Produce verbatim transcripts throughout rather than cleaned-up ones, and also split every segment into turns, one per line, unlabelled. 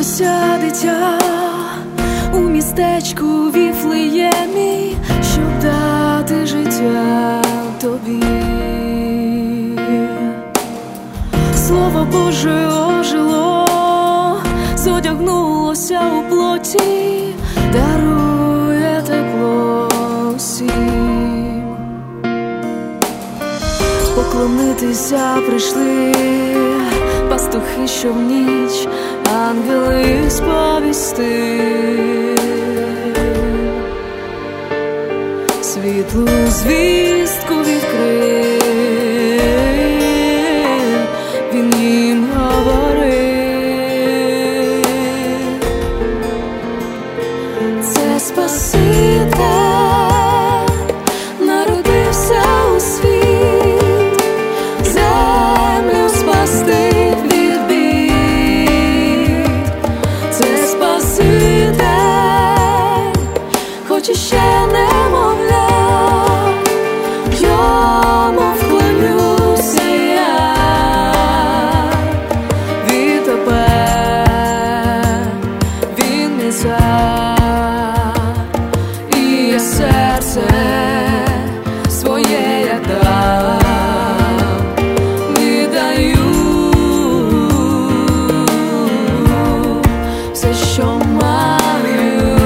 народилося дитя у містечку Віфлеємі, щоб дати життя тобі. Слово Боже ожило, зодягнулося у плоті, дарує тепло всім. Поклонитися прийшли пастухи, що в ніч ангели сповісти. Світлу звістку відкрив, він їм говорив. Це Спаситель народився у світ, землю спасти від бід. Це Спаситель, хоч іще немовля, йому вклонюся я. Відтепер він мій цар, і я серце своє я дам, віддаю все, що маю,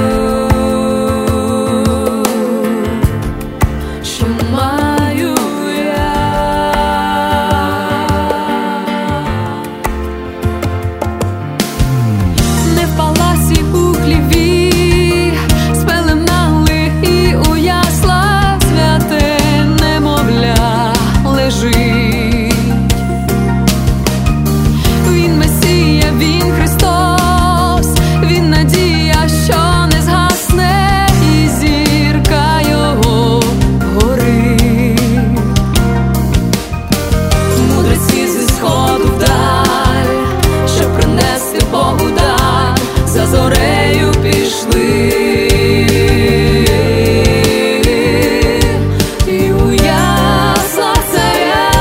що маю я. Не в палаці у хліві спеленали і у яслах святе немовля лежить. Він Месія, він Христос, він надія, що не згасне, і зірка його горить. Мудреці зі сходу вдаль, щоб принести Богу дар, за зорею пішли. І у яслах царя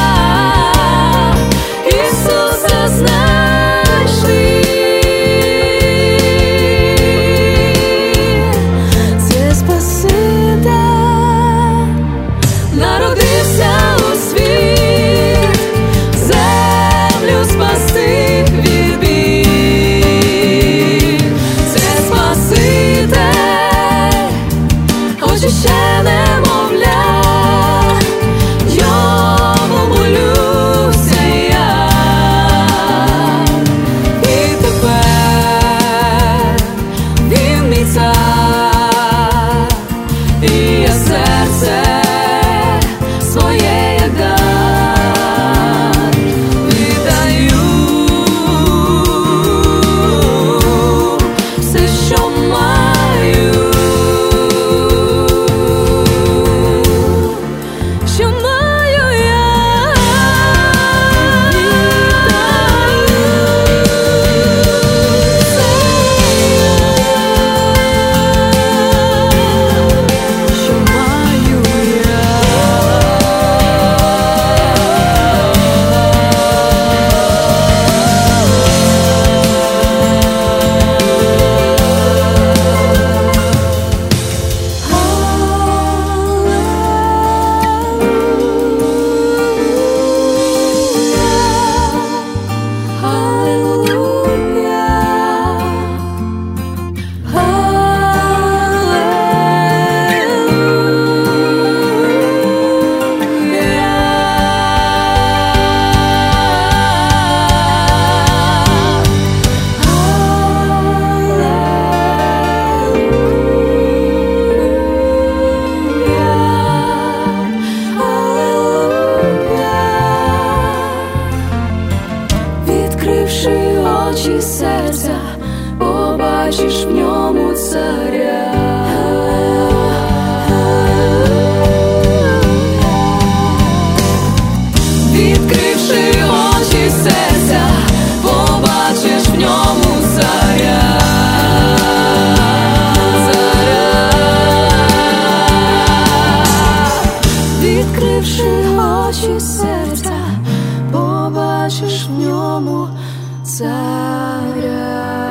Ісуса знайшли. Це Спаситель народився у світ, землю спасти від бід. Це Спаситель, хоч іще немовля, йому молюся я. І тепер він мій цар, і я серце своє я дам, віддаю все, що маю, що маю я. Що маю я. Відкривши очі серця, побачиш в ньому царя. Відкривши очі серця, побачиш в ньому царя. Царя. Відкривши очі серця, побачиш в ньому царя.